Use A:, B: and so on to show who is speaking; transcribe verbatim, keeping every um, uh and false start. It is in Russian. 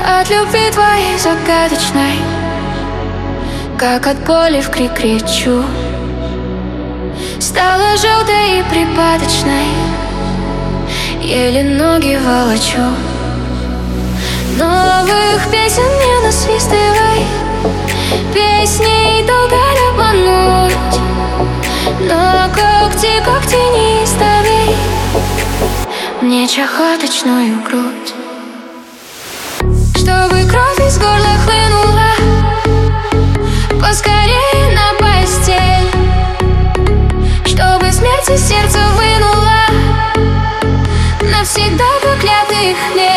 A: от любви твоей загадочной, как от боли в крик кричу. Стала желтой и припадочной, еле ноги волочу. Новых песен не насвистывай, песней долго не обмануть. Но когти, когти неистовей мне чахоточную грудь. Чтобы кровь из горла хлынула поскорее на постель, чтобы смерть из сердца вынула навсегда проклятый хлеб.